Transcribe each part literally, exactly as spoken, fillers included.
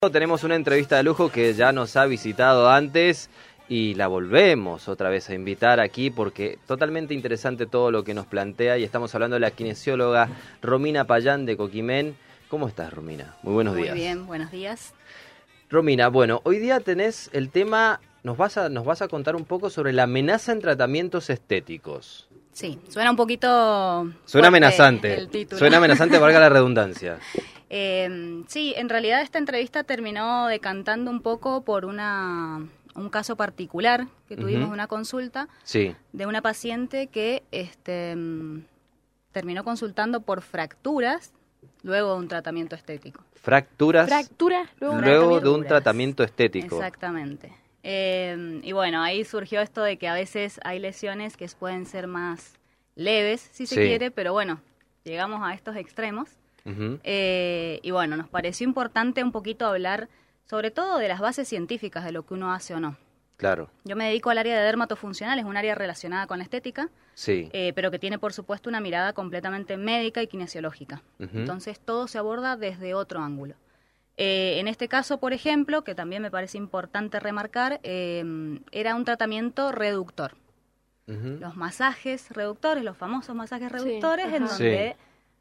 Tenemos una entrevista de lujo que ya nos ha visitado antes y la volvemos otra vez a invitar aquí porque totalmente interesante todo lo que nos plantea y estamos hablando de la kinesióloga Romina Payán de Coquimén. ¿Cómo estás, Romina? Muy buenos días. Muy bien, buenos días. Romina, bueno, hoy día tenés el tema, nos vas a, nos vas a contar un poco sobre la amenaza en tratamientos estéticos. Sí, suena un poquito... Suena amenazante, el título. Suena amenazante, valga la redundancia. Eh, sí, en realidad esta entrevista terminó decantando un poco por una un caso particular que tuvimos, Uh-huh. una consulta Sí. de una paciente que este, terminó consultando por fracturas luego de un tratamiento estético. Fracturas, Fracturas luego luego, de un Fracturas. tratamiento estético. Exactamente. Eh, y bueno, ahí surgió esto de que a veces hay lesiones que pueden ser más leves, si se Sí. quiere, pero bueno, llegamos a estos extremos. Uh-huh. Eh, y bueno, nos pareció importante un poquito hablar sobre todo de las bases científicas de lo que uno hace o no. Claro, Yo me dedico al área de dermatofuncional, es un área relacionada con la estética, sí. eh, pero que tiene por supuesto una mirada completamente médica y kinesiológica. Ujú. Entonces todo se aborda desde otro ángulo. Eh, en este caso, por ejemplo, que también me parece importante remarcar, eh, era un tratamiento reductor. Uh-huh. Los masajes reductores, los famosos masajes Sí, reductores, en ajá. donde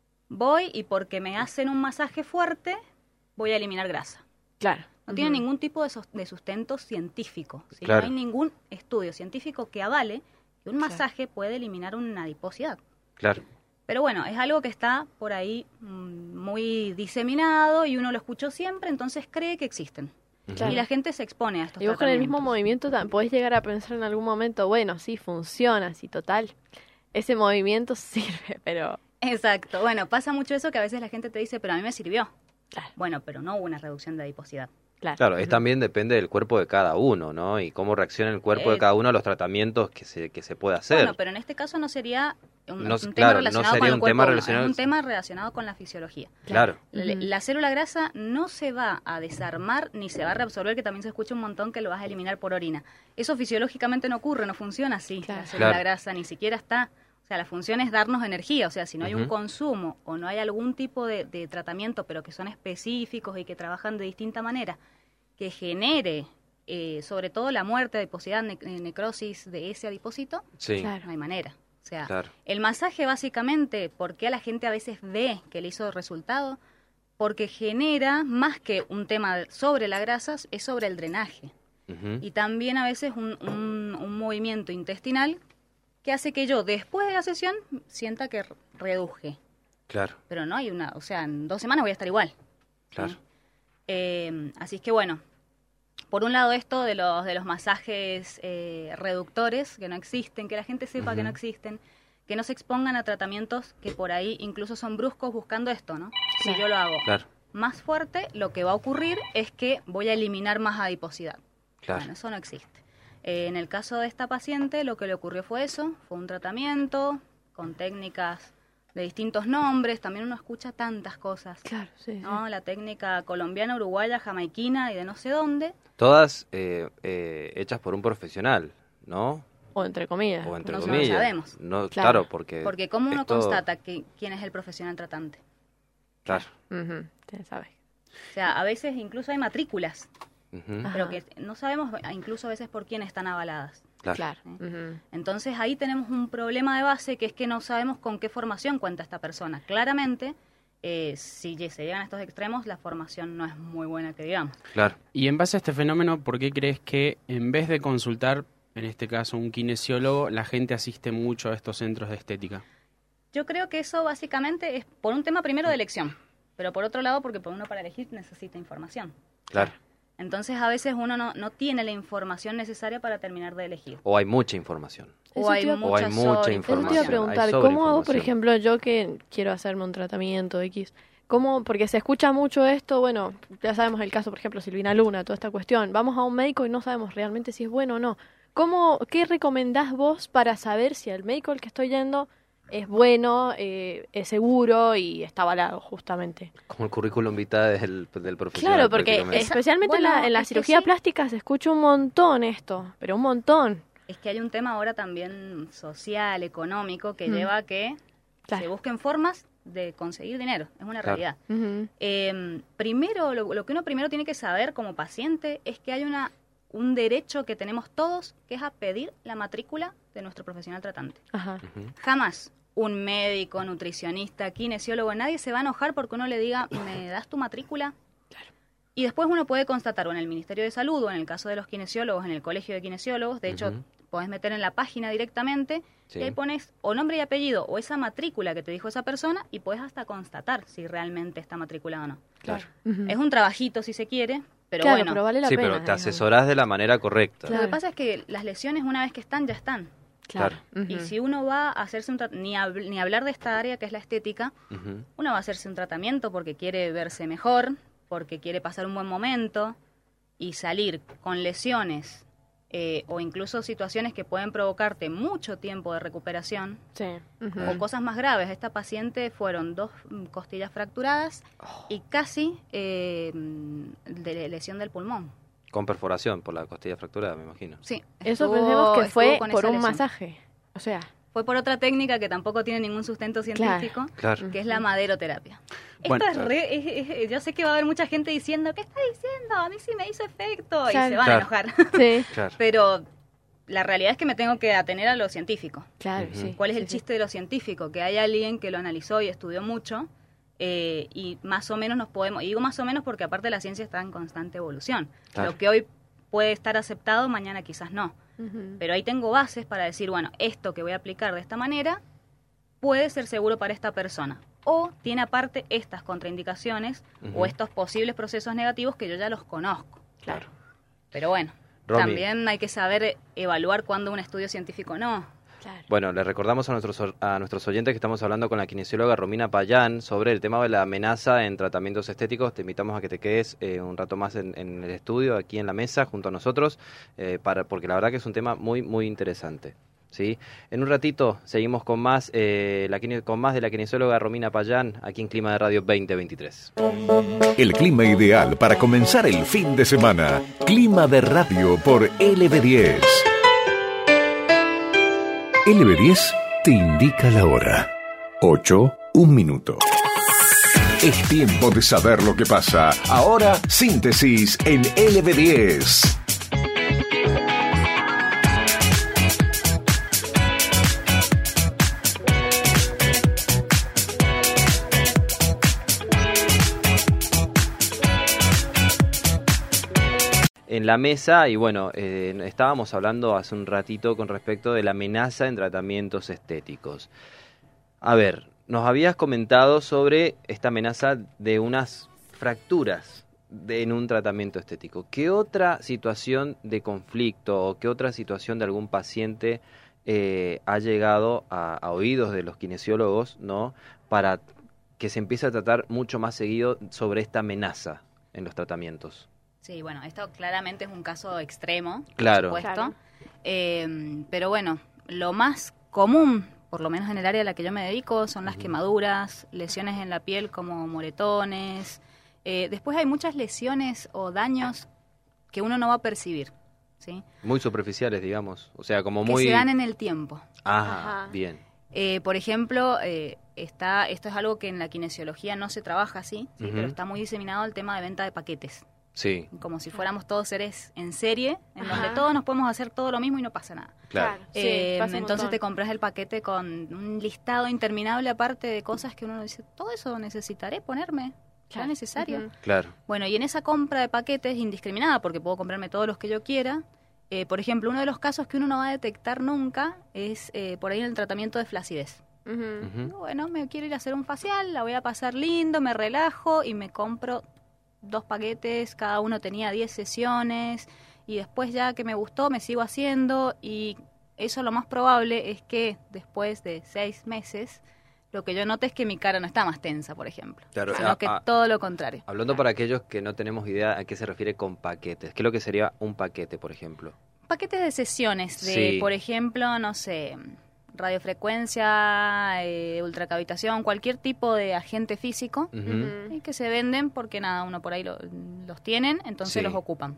voy y porque me hacen un masaje fuerte, voy a eliminar grasa. Claro. No tiene Ujú. ningún tipo de, sos- de sustento científico. ¿sí? Claro. No hay ningún estudio científico que avale que un Claro. masaje puede eliminar una adiposidad. Claro. Pero bueno, es algo que está por ahí mm, muy diseminado y uno lo escuchó siempre, entonces cree que existen. Claro. Y la gente se expone a estos Y vos con el mismo tratamientos. movimiento tam- podés llegar a pensar en algún momento, bueno, sí, funciona, sí, total. Ese movimiento sirve, pero... Exacto. Bueno, pasa mucho eso que a veces la gente te dice, pero a mí me sirvió. Claro, Bueno, pero no hubo una reducción de adiposidad. claro. Claro, es también depende del cuerpo de cada uno, ¿no? Y cómo reacciona el cuerpo de Eh, cada uno a los tratamientos que se, que se puede hacer. Bueno, pero en este caso no sería un, No, un tema claro, no relacionado sería con el un cuerpo tema humano, relacionado- es un tema relacionado con la fisiología. Claro. La, Ujú. la célula grasa no se va a desarmar ni se va a reabsorber, que también se escucha un montón que lo vas a eliminar por orina. Eso fisiológicamente no ocurre, no funciona así. Claro. La célula Claro. grasa ni siquiera está... O sea, la función es darnos energía. O sea, si no hay un Ujú. consumo o no hay algún tipo de, de tratamiento, pero que son específicos y que trabajan de distinta manera, que genere eh, sobre todo la muerte, adiposidad, ne- eh, necrosis de ese adipocito, Sí, Claro. no hay manera. O sea, claro. el masaje básicamente, ¿por qué a la gente a veces ve que le hizo resultado? Porque genera, más que un tema sobre la grasa, es sobre el drenaje. Ujú. Y también a veces un, un- un movimiento intestinal que hace que yo, después de la sesión, sienta que r- reduje. Claro, Pero no hay una, o sea, en dos semanas voy a estar igual. claro. Eh, así es que bueno, por un lado esto de los de los masajes eh, reductores, que no existen, que la gente sepa que Ujú. no existen, que no se expongan a tratamientos que por ahí incluso son bruscos buscando esto, ¿no? Si Claro. yo lo hago Claro, más fuerte, lo que va a ocurrir es que voy a eliminar más adiposidad. claro. Bueno, eso no existe. Eh, en el caso de esta paciente, lo que le ocurrió fue eso, fue un tratamiento con técnicas de distintos nombres, también uno escucha tantas cosas, Claro, sí, sí. ¿no? La técnica colombiana, uruguaya, jamaiquina y de no sé dónde. Todas eh, eh, hechas por un profesional, ¿no? O entre comillas. O entre No, no comillas. sabemos. No, claro. Claro. porque... Porque ¿cómo uno esto- constata que, quién es el profesional tratante? Claro. Ujú, ya sabes. O sea, a veces incluso hay matrículas, Ujú. Ajá. pero que no sabemos incluso a veces por quién están avaladas. Claro. Claro. ¿eh? Ujú. Entonces ahí tenemos un problema de base, que es que no sabemos con qué formación cuenta esta persona. Claramente, eh, si lle- se llegan a estos extremos, la formación no es muy buena, que digamos. Claro. Y en base a este fenómeno, ¿por qué crees que en vez de consultar, en este caso un kinesiólogo, la gente asiste mucho a estos centros de estética? Yo creo que eso básicamente es por un tema primero de elección, pero por otro lado porque por uno para elegir necesita información. Claro. Entonces a veces uno no, no tiene la información necesaria para terminar de elegir. O hay mucha información. O Eso hay, te iba- mucha O hay mucha Eso te iba a información. preguntar, hay ¿cómo hago, por sobreinformación. ejemplo, yo que quiero hacerme un tratamiento X? ¿Cómo? Porque se escucha mucho esto, bueno, ya sabemos el caso, por ejemplo, Silvina Luna, toda esta cuestión. Vamos a un médico y no sabemos realmente si es bueno o no. ¿Cómo, qué recomendás vos para saber si el médico al que estoy yendo es bueno, eh, es seguro y está avalado, justamente? Como el currículum vitae del, del profesional. Claro, porque prácticamente. especialmente en la, Bueno, en la es que cirugía sí. plástica se escucha un montón esto, pero un montón. Es que hay un tema ahora también social, económico, que Mm. lleva a que Claro. se busquen formas de conseguir dinero, es una Claro. realidad. Ujú. Eh, primero, lo, lo que uno primero tiene que saber como paciente es que hay una un derecho que tenemos todos, que es a pedir la matrícula de nuestro profesional tratante. Ajá. Ujú. Jamás un médico, nutricionista, kinesiólogo, nadie se va a enojar porque uno le diga, ¿me das tu matrícula? Y después uno puede constatar o en el Ministerio de Salud o en el caso de los kinesiólogos, en el Colegio de Kinesiólogos, de hecho, Ujú. podés meter en la página directamente Sí. y ahí pones o nombre y apellido o esa matrícula que te dijo esa persona y puedes hasta constatar si realmente está matriculado o no. Claro. Ujú. Es un trabajito si se quiere, pero claro, bueno. pero vale la Sí, pena. pero te digamos. asesorás de la manera correcta. Claro. Lo que pasa es que las lesiones una vez que están, ya están. Claro. Y Ujú. si uno va a hacerse un tra- ni, hab- ni hablar de esta área que es la estética, Ujú. uno va a hacerse un tratamiento porque quiere verse mejor, porque quiere pasar un buen momento y salir con lesiones eh, o incluso situaciones que pueden provocarte mucho tiempo de recuperación Sí. Ujú. o cosas más graves. Esta paciente fueron dos mm, costillas fracturadas y casi eh, mm, de lesión del pulmón. Con perforación por la costilla fracturada, me imagino. Sí, Eso estuvo- pensemos que estuvo fue con por esa un lesión. masaje. O sea, Fue por otra técnica que tampoco tiene ningún sustento científico, Claro. que es la maderoterapia. Bueno, Esto es re, es- es- yo sé que va a haber mucha gente diciendo, ¿qué está diciendo? A mí sí me hizo efecto. Y Claro. se van Claro. a enojar. sí, Claro. Pero la realidad es que me tengo que atener a lo científico. claro, Ujú. sí. ¿Cuál es sí, el sí. chiste de lo científico? Que hay alguien que lo analizó y estudió mucho eh, y más o menos nos podemos, y digo más o menos porque aparte la ciencia está en constante evolución. Claro. Lo que hoy puede estar aceptado, mañana quizás no. Ujú. Pero ahí tengo bases para decir, bueno, esto que voy a aplicar de esta manera puede ser seguro para esta persona. O tiene aparte estas contraindicaciones Ujú. o estos posibles procesos negativos que yo ya los conozco. Claro. Pero bueno, Romy. también hay que saber evaluar cuándo un estudio científico no. Claro. Bueno, le recordamos a nuestros, a nuestros oyentes que estamos hablando con la kinesióloga Romina Payán sobre el tema de la amenaza en tratamientos estéticos. Te invitamos a que te quedes eh, un rato más en, en el estudio, aquí en la mesa, junto a nosotros, eh, para, porque la verdad que es un tema muy, muy interesante. ¿Sí? En un ratito seguimos con más, eh, la, kine- con más de la kinesióloga Romina Payán, aquí en Clima de Radio veinte veintitrés. El clima ideal para comenzar el fin de semana. Clima de radio por L B diez. L B diez te indica la hora. ocho, un minuto. Es tiempo de saber lo que pasa. Ahora, síntesis en L B diez. En la mesa, y bueno, eh, estábamos hablando hace un ratito con respecto de la amenaza en tratamientos estéticos. A ver, nos habías comentado sobre esta amenaza de unas fracturas de, en un tratamiento estético. ¿Qué otra situación de conflicto o qué otra situación de algún paciente eh, ha llegado a, a oídos de los kinesiólogos, ¿no? Para que se empiece a tratar mucho más seguido sobre esta amenaza en los tratamientos? Sí, bueno, esto claramente es un caso extremo, Claro. por supuesto. Claro. Eh, pero bueno, lo más común, por lo menos en el área a la que yo me dedico, son las quemaduras, lesiones en la piel como moretones. Eh, después hay muchas lesiones o daños que uno no va a percibir, ¿sí? Muy superficiales, digamos. O sea, como Que muy... se dan en el tiempo. Ah, Ajá. bien. Eh, por ejemplo, eh, está esto es algo que en la kinesiología no se trabaja así, ¿sí? Ujú. Pero está muy diseminado el tema de venta de paquetes. Sí, Como si fuéramos todos seres en serie, en Ajá. donde todos nos podemos hacer todo lo mismo y no pasa nada. claro. Sí, Eh, pasa un entonces montón. te compras el paquete con un listado interminable aparte de cosas que uno dice, todo eso necesitaré ponerme, ¿será Claro. necesario? Ujú. Claro. Bueno, y en esa compra de paquetes indiscriminada, porque puedo comprarme todos los que yo quiera, eh, por ejemplo, uno de los casos que uno no va a detectar nunca es eh, por ahí en el tratamiento de flacidez. Ujú. Ujú. Bueno, me quiero ir a hacer un facial, la voy a pasar lindo, me relajo y me compro dos paquetes, cada uno tenía diez sesiones y después ya que me gustó me sigo haciendo y eso lo más probable es que después de seis meses lo que yo note es que mi cara no está más tensa, por ejemplo, Claro, sino ah, que ah. todo lo contrario. Hablando para aquellos que no tenemos idea a qué se refiere con paquetes. ¿Qué es lo que sería un paquete, por ejemplo? Paquetes de sesiones, de Sí. por ejemplo, no sé, radiofrecuencia, eh, ultracavitación, cualquier tipo de agente físico. Ujú. Ujú. Y que se venden porque nada, uno por ahí lo- los tienen, entonces Sí. los ocupan.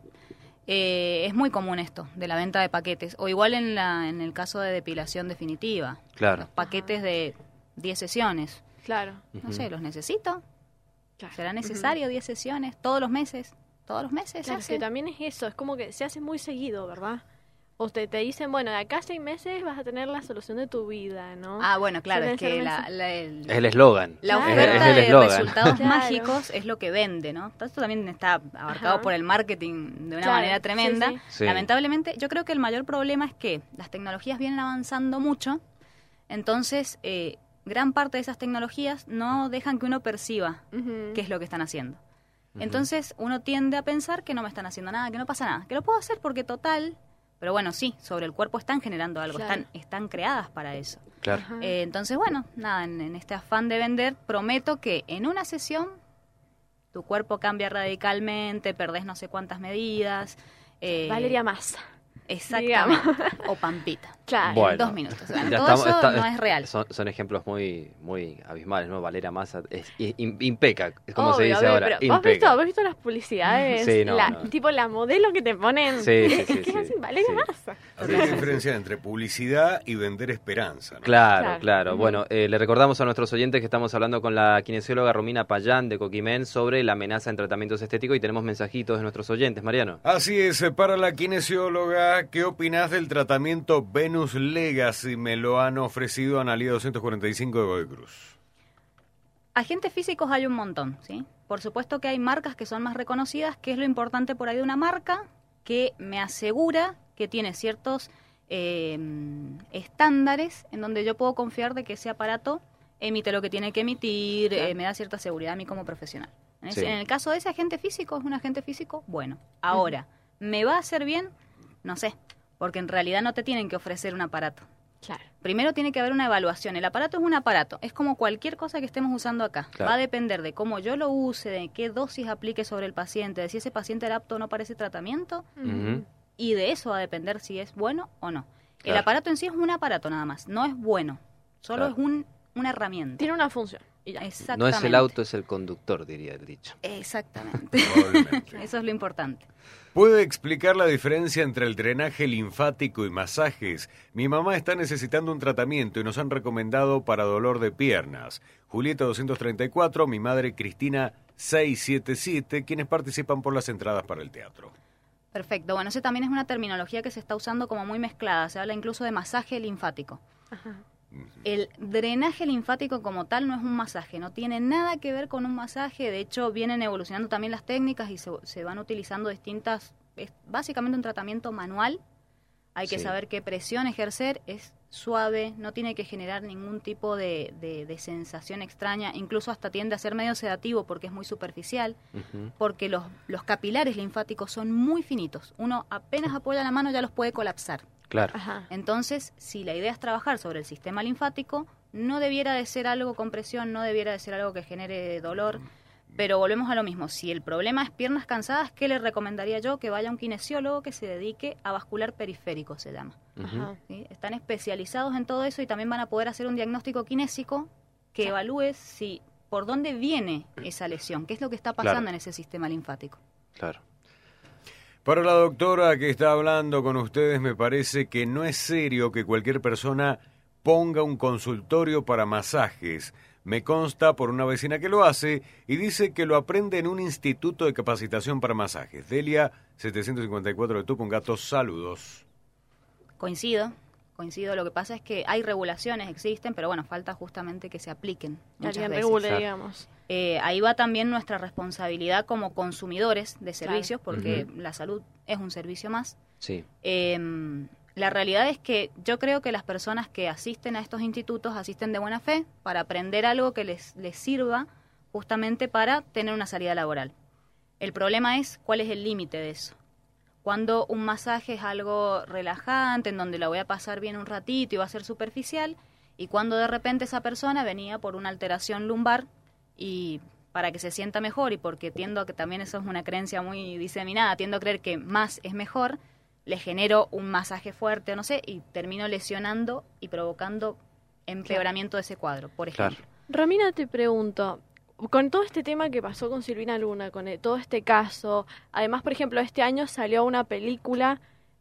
Eh, es muy común esto, de la venta de paquetes. O igual en, la, en el caso de depilación definitiva. Claro. Paquetes de diez sesiones. Claro. No Ujú. sé, ¿los necesito? Claro. ¿Será necesario diez sesiones todos los meses? ¿Todos los meses? se Claro, es hace? que también es eso, es como que se hace muy seguido, ¿verdad? O te, te dicen, bueno, de acá a seis meses vas a tener la solución de tu vida, ¿no? Ah, bueno, claro, Suelen es que ser la, mensa- la- el- Es el eslogan. la Claro. oferta Es el de eslogan. resultados Claro. mágicos es lo que vende, ¿no? Esto también está abarcado Ajá. por el marketing de una Claro, manera sí, tremenda. sí. Sí. Lamentablemente, yo creo que el mayor problema es que las tecnologías vienen avanzando mucho, entonces eh, gran parte de esas tecnologías no dejan que uno perciba Ujú. qué es lo que están haciendo. Ujú. Entonces uno tiende a pensar que no me están haciendo nada, que no pasa nada, que lo puedo hacer porque total, pero bueno, sí, sobre el cuerpo están generando algo, Claro. están, están creadas para eso. Claro. Ajá. Eh, entonces, bueno, nada, en, en este afán de vender, prometo que en una sesión tu cuerpo cambia radicalmente, perdés no sé cuántas medidas. eh, Valeria Massa. Exactamente. O Pampita. Claro. Bueno. En dos minutos. O sea, Ya todo estamos- eso está- no es real. Son, son ejemplos muy muy abismales, ¿no? Valeria Massa es, im- impeca, es como se Obvio, dice obvio, ahora. pero ¿vos has Impeca. visto, ¿vos has visto las publicidades? Sí, no, La- no. Tipo la modelo que te ponen. Sí, sí, es sí, que sí. es así, Valeria Sí. Massa. Habría que diferenciar entre publicidad y vender esperanza, ¿no? Claro, Claro. claro. Ujú. Bueno, eh, le recordamos a nuestros oyentes que estamos hablando con la kinesióloga Romina Payán de Coquimén sobre la amenaza en tratamientos estéticos y tenemos mensajitos de nuestros oyentes. Mariano. Así es, eh, para la kinesióloga, ¿qué opinás del tratamiento Venus Legacy? Me lo han ofrecido Analía doscientos cuarenta y cinco de Godoy Cruz. Agentes físicos hay un montón, ¿sí? Por supuesto que hay marcas que son más reconocidas, que es lo importante por ahí de una marca que me asegura que tiene ciertos eh, estándares en donde yo puedo confiar de que ese aparato emite lo que tiene que emitir, Claro. eh, me da cierta seguridad a mí como profesional. En, ese- Sí. en el caso de ese agente físico, es un agente físico bueno. Ahora, ¿me va a hacer bien? No sé, porque en realidad no te tienen que ofrecer un aparato. Claro. Primero tiene que haber una evaluación. El aparato es un aparato, es como cualquier cosa que estemos usando acá. Claro. Va a depender de cómo yo lo use, de qué dosis aplique sobre el paciente, de si ese paciente era apto o no para ese tratamiento, Ujú. y de eso va a depender si es bueno o no. El Claro. aparato en sí es un aparato nada más, no es bueno, solo Claro. es un, una herramienta. Tiene una función. Y ya. Exactamente. No es el auto, es el conductor, diría el dicho. Exactamente. Probablemente. Eso es lo importante. ¿Puede explicar la diferencia entre el drenaje linfático y masajes? Mi mamá está necesitando un tratamiento y nos han recomendado para dolor de piernas. Julieta doscientos treinta y cuatro, mi madre Cristina seiscientos setenta y siete, quienes participan por las entradas para el teatro. Perfecto. Bueno, esa también es una terminología que se está usando como muy mezclada. Se habla incluso de masaje linfático. Ajá. El drenaje linfático como tal no es un masaje, no tiene nada que ver con un masaje. De hecho, vienen evolucionando también las técnicas y se, se van utilizando distintas. Es básicamente un tratamiento manual. Hay que Sí. saber qué presión ejercer. Es suave, no tiene que generar ningún tipo de, de- de sensación extraña. Incluso hasta tiende a ser medio sedativo porque es muy superficial. Ujú. Porque los, los capilares linfáticos son muy finitos. Uno apenas apoya la mano ya los puede colapsar. Claro. Ajá. Entonces, si la idea es trabajar sobre el sistema linfático, no debiera de ser algo con presión, no debiera de ser algo que genere dolor, pero volvemos a lo mismo. Si el problema es piernas cansadas, ¿qué le recomendaría yo? Que vaya a un kinesiólogo que se dedique a vascular periférico, se llama. Ujú. Ajá. ¿Sí? Están especializados en todo eso y también van a poder hacer un diagnóstico kinésico que evalúe si por dónde viene esa lesión, qué es lo que está pasando Claro. en ese sistema linfático. Claro. Para la doctora que está hablando con ustedes, me parece que no es serio que cualquier persona ponga un consultorio para masajes. Me consta por una vecina que lo hace y dice que lo aprende en un instituto de capacitación para masajes. Delia, setecientos cincuenta y cuatro de Tupungato, saludos. Coincido, coincido. Lo que pasa es que hay regulaciones, existen, pero bueno, falta justamente que se apliquen Que muchas alguien veces. regule, Claro. digamos. Eh, ahí va también nuestra responsabilidad como consumidores de servicios, porque Ujú. la salud es un servicio más. Sí. Eh, la realidad es que yo creo que las personas que asisten a estos institutos asisten de buena fe para aprender algo que les, les sirva justamente para tener una salida laboral. El problema es cuál es el límite de eso. Cuando un masaje es algo relajante, en donde la voy a pasar bien un ratito y va a ser superficial, y cuando de repente esa persona venía por una alteración lumbar y para que se sienta mejor y porque tiendo a que también eso es una creencia muy diseminada, tiendo a creer que más es mejor, le genero un masaje fuerte o no sé y termino lesionando y provocando empeoramiento de ese cuadro, por ejemplo. Claro. Romina, te pregunto, con todo este tema que pasó con Silvina Luna, con eh, todo este caso, además, por ejemplo, este año salió una película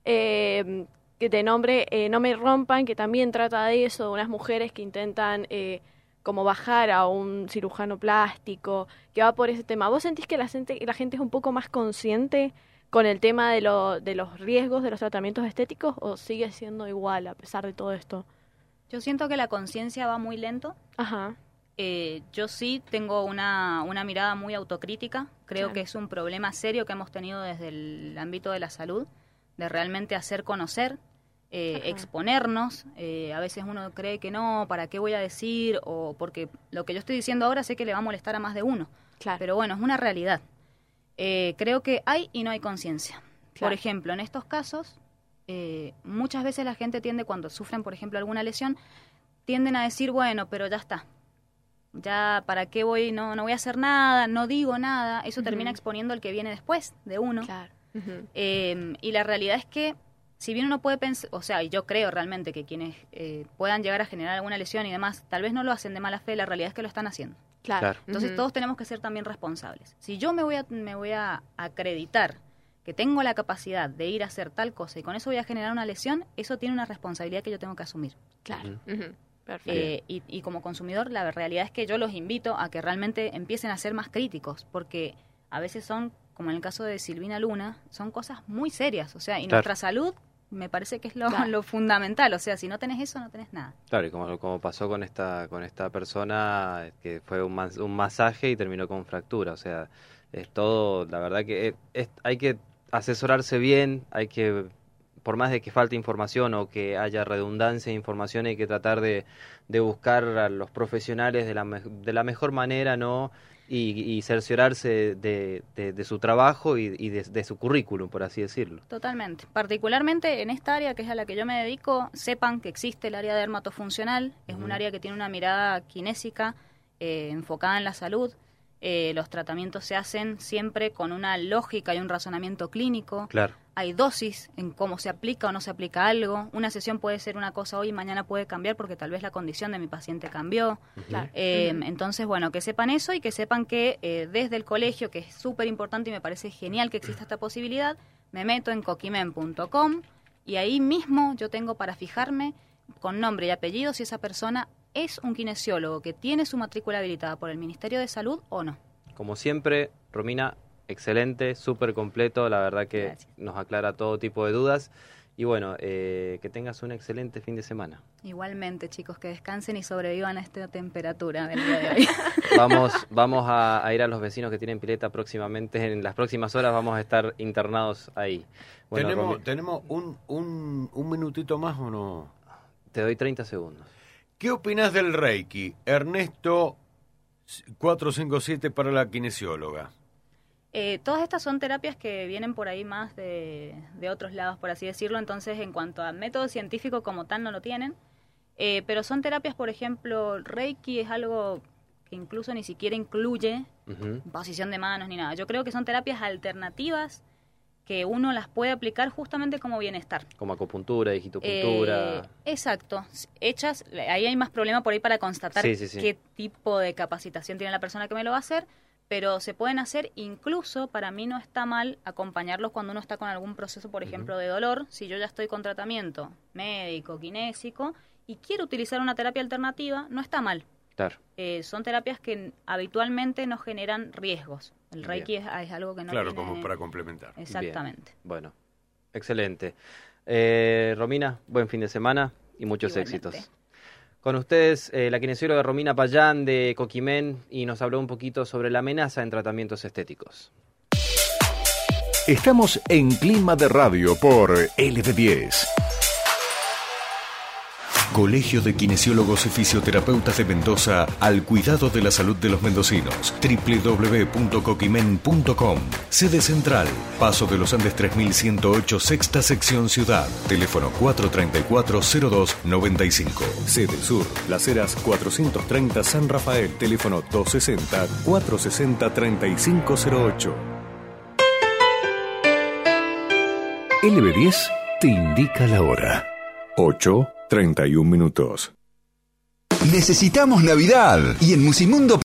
eh, que de nombre eh, No me rompan, que también trata de eso, de unas mujeres que intentan eh, como bajar a un cirujano plástico, que va por ese tema. ¿Vos sentís que la gente, la gente es un poco más consciente con el tema de, lo, de los riesgos de los tratamientos estéticos o sigue siendo igual a pesar de todo esto? Yo siento que la conciencia va muy lento. Ajá. Eh, yo sí tengo una, una mirada muy autocrítica. Creo Claro. que es un problema serio que hemos tenido desde el ámbito de la salud, de realmente hacer conocer, eh, Ajá. exponernos. Eh, a veces uno cree que no, ¿para qué voy a decir? O porque lo que yo estoy diciendo ahora sé que le va a molestar a más de uno. Claro. Pero bueno, es una realidad. Eh, creo que hay y no hay conciencia. Por Claro. ejemplo, en estos casos, eh, muchas veces la gente tiende, cuando sufren, por ejemplo, alguna lesión, tienden a decir, bueno, pero ya está. Ya, ¿para qué voy? No, no voy a hacer nada, no digo nada. Eso Ujú. termina exponiendo el que viene después de uno. Claro. Ujú. Eh, y la realidad es que, si bien uno puede pensar, o sea, y yo creo realmente que quienes eh, puedan llegar a generar alguna lesión y demás, tal vez no lo hacen de mala fe, la realidad es que lo están haciendo. Claro. Claro. Entonces Ujú. todos tenemos que ser también responsables. Si yo me voy a, me voy a acreditar que tengo la capacidad de ir a hacer tal cosa y con eso voy a generar una lesión, eso tiene una responsabilidad que yo tengo que asumir. Claro. Ujú. Perfecto. Eh, y, y como consumidor, la realidad es que yo los invito a que realmente empiecen a ser más críticos, porque a veces son, como en el caso de Silvina Luna, son cosas muy serias. O sea, y Claro. nuestra salud me parece que es lo, Claro. lo fundamental. O sea, si no tenés eso, no tenés nada. Claro, y como, como pasó con esta con esta persona, que fue un, mas- un masaje y terminó con fractura. O sea, es todo, la verdad que es- es- hay que asesorarse bien, hay que, por más de que falte información o que haya redundancia de información, hay que tratar de, de buscar a los profesionales de la, me- de la mejor manera, ¿no? Y, y cerciorarse de, de- de su trabajo y, y de, de su currículum, por así decirlo. Totalmente. Particularmente en esta área, que es a la que yo me dedico, sepan que existe el área dermatofuncional. Es un Ujú. área que tiene una mirada kinésica, eh, enfocada en la salud. Eh, los tratamientos se hacen siempre con una lógica y un razonamiento clínico. Claro. Hay dosis en cómo se aplica o no se aplica algo. Una sesión puede ser una cosa hoy y mañana puede cambiar porque tal vez la condición de mi paciente cambió. Claro. Eh, Ujú. Entonces, bueno, que sepan eso y que sepan que eh, desde el colegio, que es súper importante y me parece genial que exista esta posibilidad, me meto en coquimen punto com y ahí mismo yo tengo para fijarme con nombre y apellido si esa persona es un kinesiólogo que tiene su matrícula habilitada por el Ministerio de Salud o no. Como siempre, Romina, excelente, súper completo, la verdad que Gracias. nos aclara todo tipo de dudas. Y bueno, eh, que tengas un excelente fin de semana. Igualmente, chicos, que descansen y sobrevivan a esta temperatura del día de hoy. Vamos, vamos a, a ir a los vecinos que tienen pileta próximamente. En las próximas horas vamos a estar internados ahí. Bueno, ¿Tenemos, Romy, tenemos un, un, un minutito más o no? te doy treinta segundos. ¿Qué opinas del Reiki? Ernesto cuatro cinco siete para la kinesióloga. Eh, todas estas son terapias que vienen por ahí más de, de otros lados, por así decirlo. Entonces, en cuanto a método científico como tal, no lo tienen. Eh, pero son terapias, por ejemplo, Reiki es algo que incluso ni siquiera incluye Ujú. posición de manos ni nada. Yo creo que son terapias alternativas que uno las puede aplicar justamente como bienestar. Como acupuntura, digitopuntura. Eh, exacto. Hechas, ahí hay más problema por ahí para constatar Sí, sí, sí. qué tipo de capacitación tiene la persona que me lo va a hacer, pero se pueden hacer, incluso para mí no está mal acompañarlos cuando uno está con algún proceso, por ejemplo, de dolor. Si yo ya estoy con tratamiento médico, kinésico, y quiero utilizar una terapia alternativa, no está mal. Claro. Eh, son terapias que habitualmente no generan riesgos. El Reiki es, es algo que no Claro, tiene... como para complementar. Exactamente. Bien. Bueno, excelente. Eh, Romina, buen fin de semana y muchos Igualmente. éxitos. Con ustedes, eh, la kinesióloga Romina Payán de Coquimen, y nos habló un poquito sobre la amenaza en tratamientos estéticos. Estamos en Clima de Radio por L B diez. Colegio de Kinesiólogos y Fisioterapeutas de Mendoza al cuidado de la salud de los mendocinos. doble u doble u doble u punto coquimen punto com. Sede central, Paso de los Andes tres mil ciento ocho, sexta sección Ciudad. Teléfono cuatro tres cuatro, cero dos nueve cinco. Sede Sur, Las Heras cuatrocientos treinta San Rafael. Teléfono dos sesenta, cuatro sesenta, treinta y cinco cero ocho. L B diez te indica la hora. ocho, treinta y un minutos. Necesitamos Navidad y en Musimundo